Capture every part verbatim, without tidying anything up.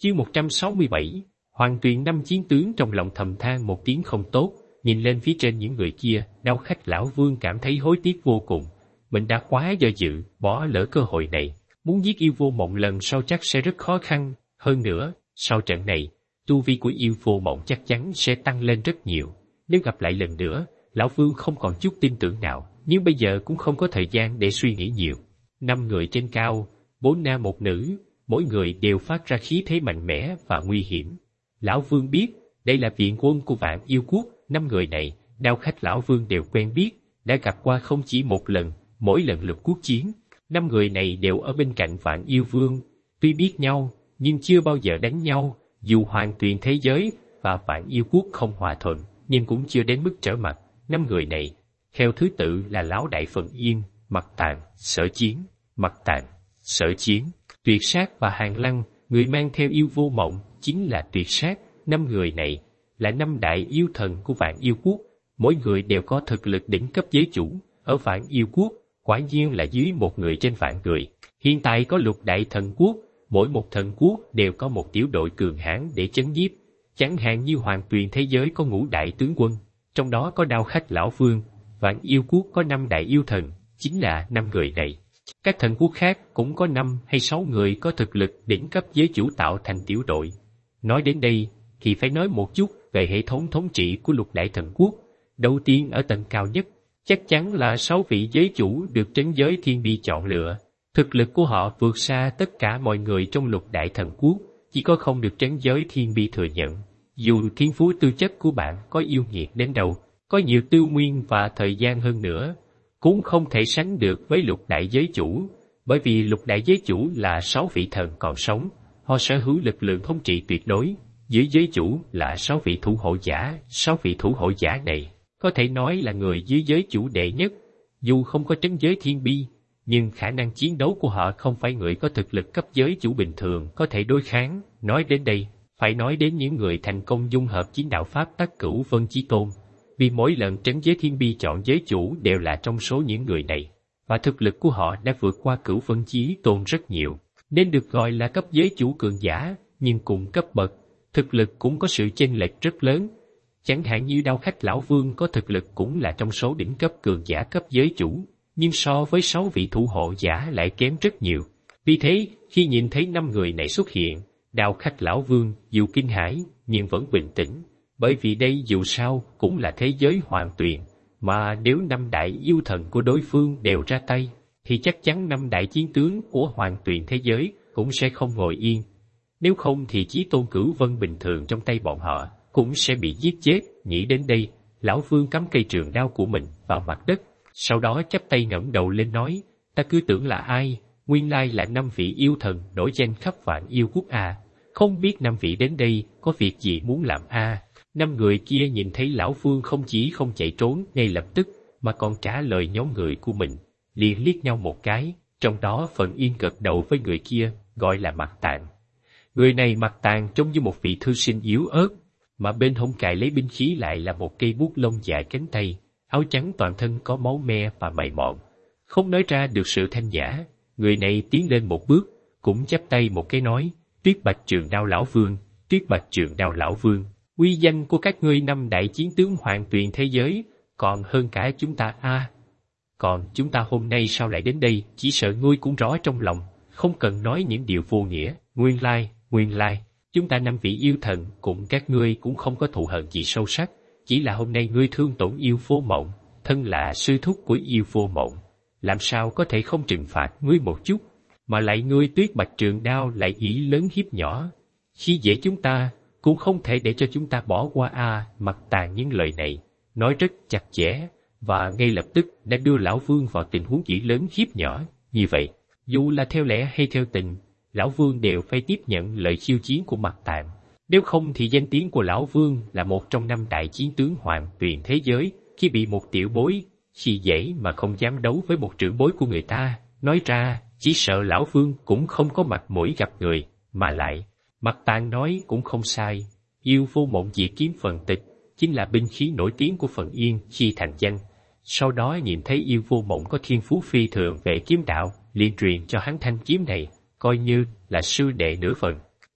Chương một trăm sáu mươi bảy, Hoàng Tuyền năm chiến tướng trong lòng thầm than một tiếng không tốt, nhìn lên phía trên những người kia, Đao Khách lão Vương cảm thấy hối tiếc vô cùng. Mình đã quá do dự, bỏ lỡ cơ hội này. Muốn giết Yêu Vô Mộng lần sau chắc sẽ rất khó khăn. Hơn nữa, sau trận này, tu vi của Yêu Vô Mộng chắc chắn sẽ tăng lên rất nhiều. Nếu gặp lại lần nữa, lão Vương không còn chút tin tưởng nào, nhưng bây giờ cũng không có thời gian để suy nghĩ nhiều. Năm người trên cao, bốn nam một nữ, mỗi người đều phát ra khí thế mạnh mẽ và nguy hiểm. Lão Vương biết, đây là viện quân của Vạn Yêu Quốc. Năm người này, Đao Khách lão Vương đều quen biết, đã gặp qua không chỉ một lần, mỗi lần lục quốc chiến. Năm người này đều ở bên cạnh Vạn Yêu Vương, tuy biết nhau, nhưng chưa bao giờ đánh nhau. Dù Hoàng Tuyền thế giới và Vạn Yêu Quốc không hòa thuận, nhưng cũng chưa đến mức trở mặt. Năm người này, theo thứ tự là Lão Đại Phần Yên, Mặt Tàng, Sở Chiến, Mặt Tàng, Sở Chiến, Tuyệt Sát và Hàng Lăng. Người mang theo Yêu Vô Mộng chính là Tuyệt Sát. Năm người này là năm đại yêu thần của Vạn Yêu Quốc, mỗi người đều có thực lực đỉnh cấp giới chủ. Ở Vạn Yêu Quốc, quả nhiên là dưới một người trên vạn người. Hiện tại có lục đại thần quốc, mỗi một thần quốc đều có một tiểu đội cường hãn để chấn nhiếp. Chẳng hạn như Hoàng Tuyền thế giới có ngũ đại tướng quân, trong đó có Đao Khách lão Vương. Vạn Yêu Quốc có năm đại yêu thần, chính là năm người này. Các thần quốc khác cũng có năm hay sáu người có thực lực đỉnh cấp giới chủ tạo thành tiểu đội. Nói đến đây thì phải nói một chút về hệ thống thống trị của lục đại thần quốc. Đầu tiên ở tầng cao nhất, chắc chắn là sáu vị giới chủ được trấn giới thiên bi chọn lựa. Thực lực của họ vượt xa tất cả mọi người trong lục đại thần quốc, chỉ có không được trấn giới thiên bi thừa nhận. Dù thiên phú tư chất của bạn có yêu nghiệt đến đâu, có nhiều tư nguyên và thời gian hơn nữa, cũng không thể sánh được với lục đại giới chủ, bởi vì lục đại giới chủ là sáu vị thần còn sống, họ sở hữu lực lượng thống trị tuyệt đối. Dưới giới chủ là sáu vị thủ hộ giả, sáu vị thủ hộ giả này có thể nói là người dưới giới chủ đệ nhất. Dù không có trấn giới thiên bi, nhưng khả năng chiến đấu của họ không phải người có thực lực cấp giới chủ bình thường có thể đối kháng. Nói đến đây, phải nói đến những người thành công dung hợp chiến đạo pháp tắc Cửu Vân Chí Tôn, vì mỗi lần trấn giới thiên bi chọn giới chủ đều là trong số những người này, và thực lực của họ đã vượt qua Cửu Vân Chí Tôn rất nhiều, nên được gọi là cấp giới chủ cường giả. Nhưng cùng cấp bậc, thực lực cũng có sự chênh lệch rất lớn. Chẳng hạn như Đao Khách lão Vương có thực lực cũng là trong số đỉnh cấp cường giả cấp giới chủ, nhưng so với sáu vị thủ hộ giả lại kém rất nhiều. Vì thế, khi nhìn thấy năm người này xuất hiện, Đao Khách lão Vương dù kinh hãi nhưng vẫn bình tĩnh, bởi vì đây dù sao cũng là thế giới Hoàng Tuyền, mà nếu năm đại yêu thần của đối phương đều ra tay, thì chắc chắn năm đại chiến tướng của Hoàng Tuyền thế giới cũng sẽ không ngồi yên. Nếu không thì Chí Tôn Cửu Vân bình thường trong tay bọn họ cũng sẽ bị giết chết. Nghĩ đến đây, lão Vương cắm cây trường đao của mình vào mặt đất, sau đó chắp tay ngẩng đầu lên nói: ta cứ tưởng là ai, nguyên lai là năm vị yêu thần nổi danh khắp Vạn Yêu Quốc à, không biết năm vị đến đây có việc gì muốn làm a? À. Năm người kia nhìn thấy lão Vương không chỉ không chạy trốn ngay lập tức, mà còn trả lời nhóm người của mình, liền liếc nhau một cái. Trong đó Phần Yên gật đầu với người kia, gọi là Mặt Tàng. Người này Mặt Tàng trông như một vị thư sinh yếu ớt, mà bên hông cài lấy binh khí lại là một cây bút lông dài cánh tay, áo trắng toàn thân có máu me và mày mọn, không nói ra được sự thanh nhã. Người này tiến lên một bước, cũng chắp tay một cái nói: Tuyết Bạch Trường Đao lão Vương, Tuyết Bạch Trường Đao lão Vương, uy danh của các ngươi năm đại chiến tướng Hoàng Tuyền thế giới còn hơn cả chúng ta a. À, còn chúng ta hôm nay sao lại đến đây? Chỉ sợ ngươi cũng rõ trong lòng, không cần nói những điều vô nghĩa. Nguyên lai, nguyên lai, chúng ta năm vị yêu thần cùng các ngươi cũng không có thù hận gì sâu sắc, chỉ là hôm nay ngươi thương tổn Yêu Vô Mộng, thân là sư thúc của Yêu Vô Mộng, làm sao có thể không trừng phạt ngươi một chút, mà lại ngươi Tuyết Bạch Trường Đao lại ý lớn hiếp nhỏ, khi dễ chúng ta, cũng không thể để cho chúng ta bỏ qua a. À, Mặt Tàng những lời này nói rất chặt chẽ, và ngay lập tức đã đưa lão Vương vào tình huống chỉ lớn hiếp nhỏ như vậy. Dù là theo lẽ hay theo tình, lão Vương đều phải tiếp nhận lời khiêu chiến của Mặt Tàng. Nếu không thì danh tiếng của lão Vương là một trong năm đại chiến tướng Hoàng Tuyền thế giới, khi bị một tiểu bối khi dễ mà không dám đấu với một trưởng bối của người ta, nói ra chỉ sợ lão Vương cũng không có mặt mũi gặp người. Mà lại, Mặt Tàng nói cũng không sai, Yêu Vô Mộng diệt kiếm phần tịch chính là binh khí nổi tiếng của Phần Yên khi thành danh. Sau đó nhìn thấy Yêu Vô Mộng có thiên phú phi thường về kiếm đạo, liền truyền cho hắn thanh kiếm này, coi như là sư đệ nửa phần.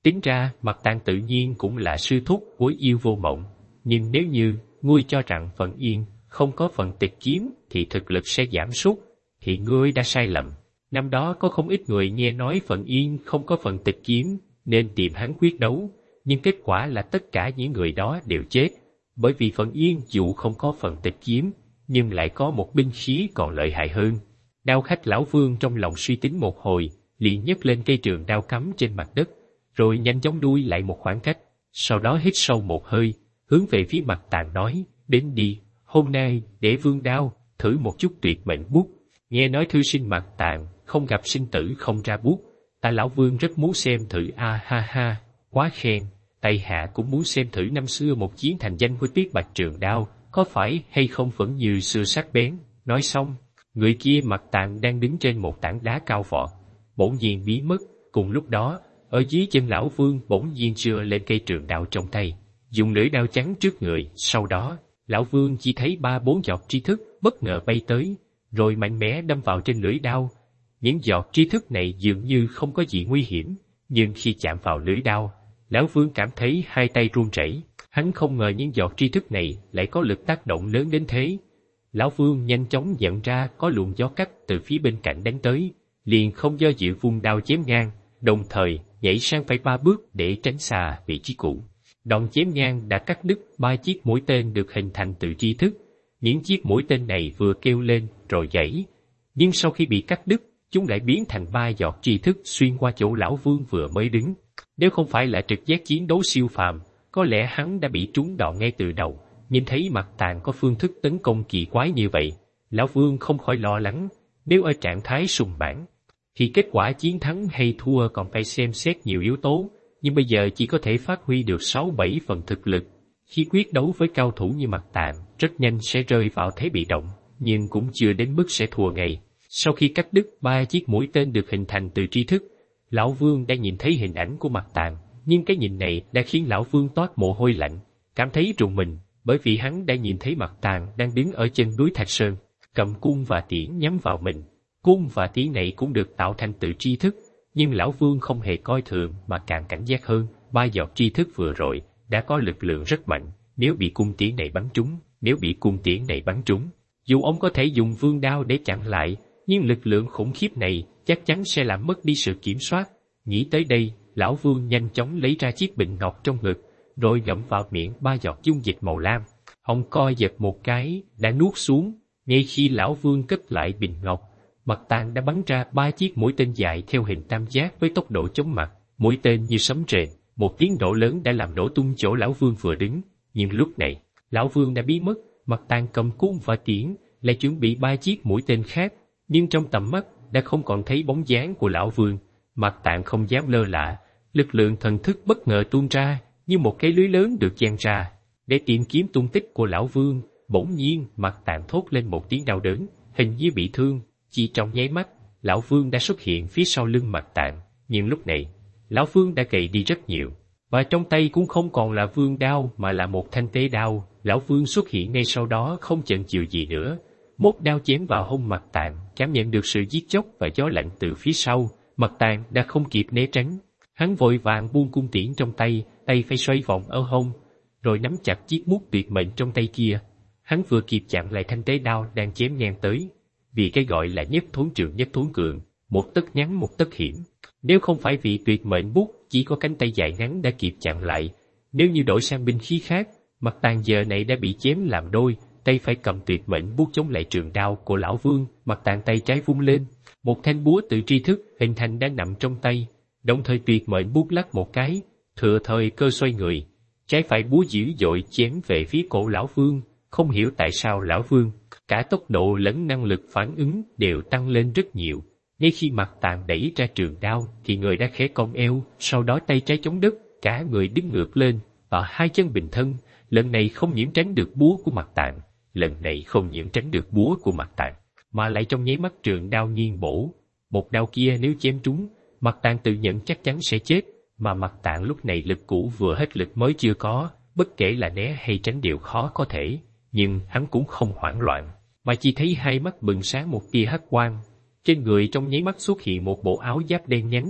Tính ra, Mạc Tàng tự nhiên cũng là sư thúc của Yêu Vô Mộng, nhưng nếu như ngươi cho rằng Phận Yên không có phần tịch kiếm thì thực lực sẽ giảm sút, thì ngươi đã sai lầm. Năm đó có không ít người nghe nói Phận Yên không có phần tịch kiếm, nên tìm hắn quyết đấu, nhưng kết quả là tất cả những người đó đều chết, bởi vì Phận Yên dù không có phần tịch kiếm, nhưng lại có một binh khí còn lợi hại hơn. Đao khách lão Vương trong lòng suy tính một hồi, liền nhấc lên cây trường đao cắm trên mặt đất, rồi nhanh chóng đuôi lại một khoảng cách, sau đó hít sâu một hơi, hướng về phía Mạc Tàng nói, đến đi, hôm nay để Vương đao thử một chút tuyệt mệnh bút. Nghe nói thư sinh Mạc Tàng không gặp sinh tử không ra bút, ta lão Vương rất muốn xem thử. A ha ha, quá khen, tại hạ cũng muốn xem thử năm xưa một chiến thành danh của tuyết bạch trường đao, có phải hay không vẫn như xưa sắc bén. Nói xong, người kia Mạc Tàng đang đứng trên một tảng đá cao vọt, bỗng nhiên biến mất. Cùng lúc đó, ở dưới chân lão Vương bỗng nhiên chừa lên cây trường đao trong tay, dùng lưỡi đao chắn trước người. Sau đó, lão Vương chỉ thấy ba bốn giọt tri thức bất ngờ bay tới, rồi mạnh mẽ đâm vào trên lưỡi đao. Những giọt tri thức này dường như không có gì nguy hiểm, nhưng khi chạm vào lưỡi đao, lão Vương cảm thấy hai tay run rẩy. Hắn không ngờ những giọt tri thức này lại có lực tác động lớn đến thế. Lão Vương nhanh chóng nhận ra có luồng gió cắt từ phía bên cạnh đánh tới, liền không do dự vung đao chém ngang, đồng thời nhảy sang phải ba bước để tránh xa vị trí cũ. Đòn chém ngang đã cắt đứt ba chiếc mũi tên được hình thành từ tri thức. Những chiếc mũi tên này vừa kêu lên rồi gãy, nhưng sau khi bị cắt đứt, chúng lại biến thành ba giọt tri thức xuyên qua chỗ lão Vương vừa mới đứng. Nếu không phải là trực giác chiến đấu siêu phàm, có lẽ hắn đã bị trúng đòn ngay từ đầu. Nhìn thấy Mạc Tàng có phương thức tấn công kỳ quái như vậy, lão Vương không khỏi lo lắng. Nếu ở trạng thái sùng bản, thì kết quả chiến thắng hay thua còn phải xem xét nhiều yếu tố, nhưng bây giờ chỉ có thể phát huy được sáu bảy phần thực lực. Khi quyết đấu với cao thủ như Mạc Tàng, rất nhanh sẽ rơi vào thế bị động, nhưng cũng chưa đến mức sẽ thua ngay. Sau khi cắt đứt ba chiếc mũi tên được hình thành từ tri thức, lão Vương đã nhìn thấy hình ảnh của Mạc Tàng, nhưng cái nhìn này đã khiến lão Vương toát mồ hôi lạnh, cảm thấy rùng mình, bởi vì hắn đã nhìn thấy Mạc Tàng đang đứng ở chân núi Thạch Sơn, cầm cung và tiễn nhắm vào mình. Cung và tiễn này cũng được tạo thành từ tri thức, nhưng lão Vương không hề coi thường mà càng cảnh giác hơn. Ba giọt tri thức vừa rồi đã có lực lượng rất mạnh, nếu bị cung tiễn này bắn trúng, nếu bị cung tiễn này bắn trúng, dù ông có thể dùng vương đao để chặn lại, nhưng lực lượng khủng khiếp này chắc chắn sẽ làm mất đi sự kiểm soát. Nghĩ tới đây, lão Vương nhanh chóng lấy ra chiếc bình ngọc trong ngực, rồi ngậm vào miệng ba giọt dung dịch màu lam. Họng co giật một cái, đã nuốt xuống. Ngay khi lão Vương cất lại bình ngọc, Mạc Tàng đã bắn ra ba chiếc mũi tên dài theo hình tam giác với tốc độ chóng mặt. Mũi tên như sấm rền, một tiếng nổ lớn đã làm nổ tung chỗ lão Vương vừa đứng. Nhưng lúc này, lão Vương đã biến mất. Mạc Tàng cầm cung và tiễn, lại chuẩn bị ba chiếc mũi tên khác, nhưng trong tầm mắt đã không còn thấy bóng dáng của lão Vương. Mạc Tàng không dám lơ là, lực lượng thần thức bất ngờ tuôn ra, như một cái lưới lớn được dang ra, để tìm kiếm tung tích của lão Vương. Bỗng nhiên, Mạc Tàng thốt lên một tiếng đau đớn, hình như bị thương. Chỉ trong nháy mắt, lão Vương đã xuất hiện phía sau lưng Mạc Tàng, nhưng lúc này, lão Vương đã gầy đi rất nhiều, và trong tay cũng không còn là vương đao mà là một thanh tế đao. Lão Vương xuất hiện ngay sau đó không chần chừ gì nữa, một đao chém vào hông Mạc Tàng. Cảm nhận được sự giết chóc và gió lạnh từ phía sau, Mạc Tàng đã không kịp né tránh, hắn vội vàng buông cung tiễn trong tay, tay phải xoay vòng ở hông, rồi nắm chặt chiếc bút tuyệt mệnh trong tay kia. Hắn vừa kịp chặn lại thanh tế đao đang chém ngang tới, vì cái gọi là nhất thốn trường nhất thốn cường, một tấc nhắn một tấc hiểm. Nếu không phải vì tuyệt mệnh bút chỉ có cánh tay dài ngắn đã kịp chặn lại, nếu như đổi sang binh khí khác, Mạc Tàng giờ này đã bị chém làm đôi, tay phải cầm tuyệt mệnh bút chống lại trường đao của lão Vương. Mạc Tàng tay trái vung lên, một thanh búa từ tri thức hình thành đã nằm trong tay, đồng thời tuyệt mệnh bút lắc một cái, thừa thời cơ xoay người, trái phải búa dữ dội chém về phía cổ lão Vương. Không hiểu tại sao lão Vương, cả tốc độ lẫn năng lực phản ứng đều tăng lên rất nhiều. Ngay khi Mạc Tàng đẩy ra trường đao thì người đã khẽ cong eo, sau đó tay trái chống đất, cả người đứng ngược lên, và hai chân bình thân. Lần này không nhiễm tránh được búa của Mạc Tàng, lần này không nhiễm tránh được búa của Mạc Tàng, mà lại trong nháy mắt trường đao nghiêng bổ. Một đao kia nếu chém trúng, Mạc Tàng tự nhận chắc chắn sẽ chết, mà Mạc Tàng lúc này lực cũ vừa hết lực mới chưa có, bất kể là né hay tránh đều khó có thể. Nhưng hắn cũng không hoảng loạn, mà chỉ thấy hai mắt bừng sáng một tia hắc quang. Trên người trong nháy mắt xuất hiện một bộ áo giáp đen nhánh,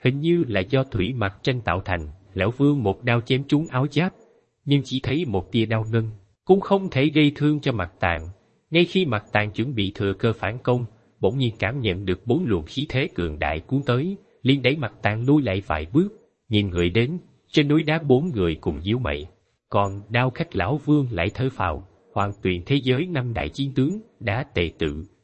hình như là do thủy mặc tranh tạo thành. Lão Vương một đao chém trúng áo giáp, nhưng chỉ thấy một tia đau ngân, cũng không thể gây thương cho Mạc Tàng. Ngay khi Mạc Tàng chuẩn bị thừa cơ phản công, bỗng nhiên cảm nhận được bốn luồng khí thế cường đại cuốn tới, liền đẩy Mạc Tàng lui lại vài bước. Nhìn người đến, trên núi đá bốn người cùng díu mày, còn Đao Khách lão Vương lại thở phào. Hoàng Tuyền thế giới năm đại chiến tướng đã tề tự,